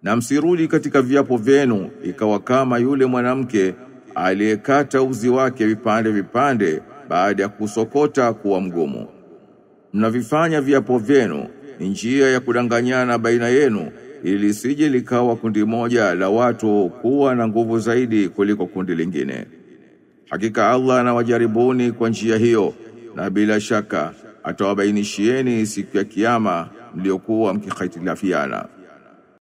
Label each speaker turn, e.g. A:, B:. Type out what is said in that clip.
A: Na msirudi katika viapo vyenu ikawa kama yule mwanamke aliyekata uzi wake vipande vipande baada ya kusokota kuwa mgumu. Mnavifanya viapo vyenu ni njia ya kudanganyana baina yenu ili sije likawa kundi moja la watu kuwa na nguvu zaidi kuliko kundi lingine. Hakika Allah anawajaribuni kwa njia hiyo, na bila shaka atawabainishieni siku ya kiyama mliokuwa mkikhitilafiana.